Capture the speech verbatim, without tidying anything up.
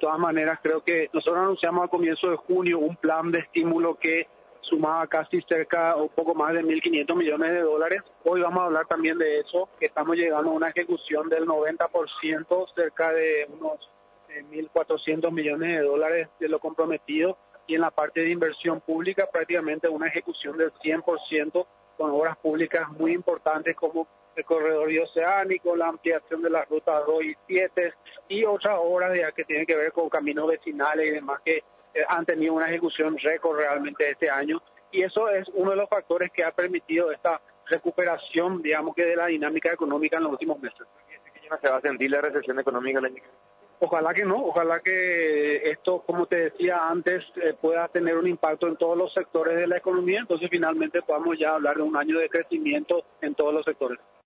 todas maneras, creo que nosotros anunciamos al comienzo de junio un plan de estímulo que sumaba casi cerca o poco más de mil quinientos millones de dólares. Hoy vamos a hablar también de eso, que estamos llegando a una ejecución del noventa por ciento, cerca de unos eh, mil cuatrocientos millones de dólares de lo comprometido, y en la parte de inversión pública prácticamente una ejecución del cien por ciento con obras públicas muy importantes como el corredor bioceánico, la ampliación de las rutas dos y siete y otras obras ya que tienen que ver con caminos vecinales y demás que eh, han tenido una ejecución récord realmente este año, y eso es uno de los factores que ha permitido esta recuperación, digamos que de la dinámica económica en los últimos meses. ¿Que ya no se va a sentir la recesión económica el año que viene? Ojalá que no, ojalá que esto, como te decía antes, eh, pueda tener un impacto en todos los sectores de la economía, entonces finalmente podamos ya hablar de un año de crecimiento en todos los sectores.